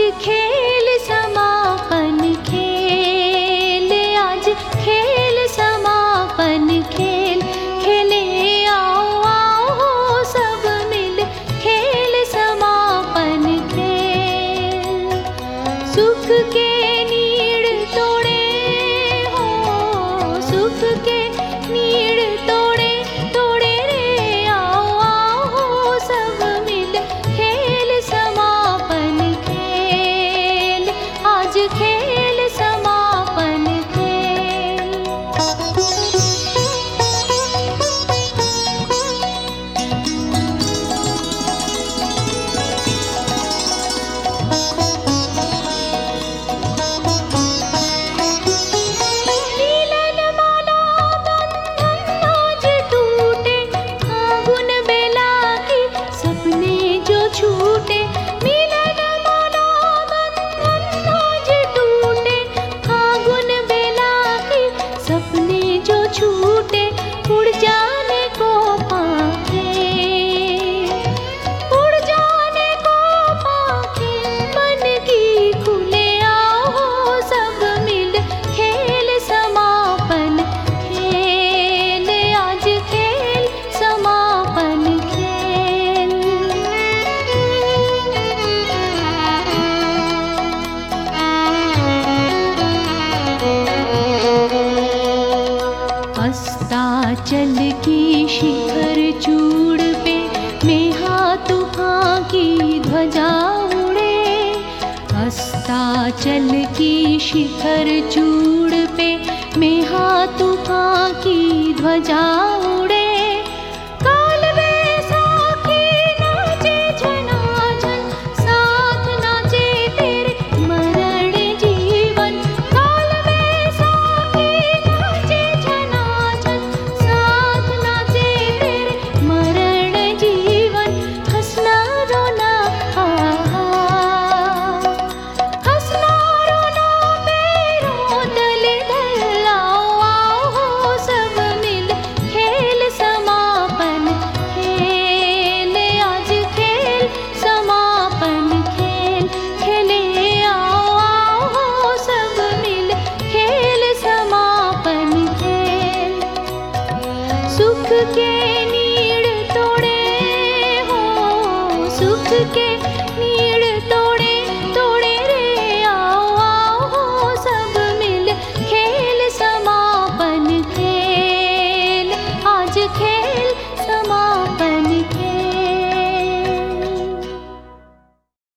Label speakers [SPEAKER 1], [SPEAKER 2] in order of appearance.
[SPEAKER 1] खेल समापन खेल, आज खेल समापन खेल, खेले आओ आओ सब मिल खेल समापन खेल। सुख के नीड़ तोड़े हो, सुख के नीड़ तोड़े तोड़े रे आओ आओ सब मिल खेल समापन खेल, आज खेल समापन खेल। मिलन माला बंधन आज टूटे, फागुन बेला की सपने जो छूटे। मिलन माला बंधन आज टूटे, फागुन बेला की सपने जो छूटे। उड़ जाने को पाखे, उड़ जाने को पाखे, मन की खुले आओ सब मिल खेल समापन खेल, आज खेल समापन खेल। अस्ताचल की शिखर चूड़ पे मेहा तूफान की ध्वजा उड़े, अस्ताचल की शिखर चूड़ पे मेहा तूफान की ध्वजा उड़े। काल बैसाखी नाचे झनाझन, साथ नाचे तेरे मरण जीवन। काल बैसाखी नाचे झनाझन, साथ नाचे तेरे मरण जीवन। हंसना रोना हा हा, हंसना रोना पैरों तले दल आओ आओ सब मिल खेल समापन खेल, आज खेल समापन खेल, खेले आओ आओ सब मिल खेल समापन खेल। सुख के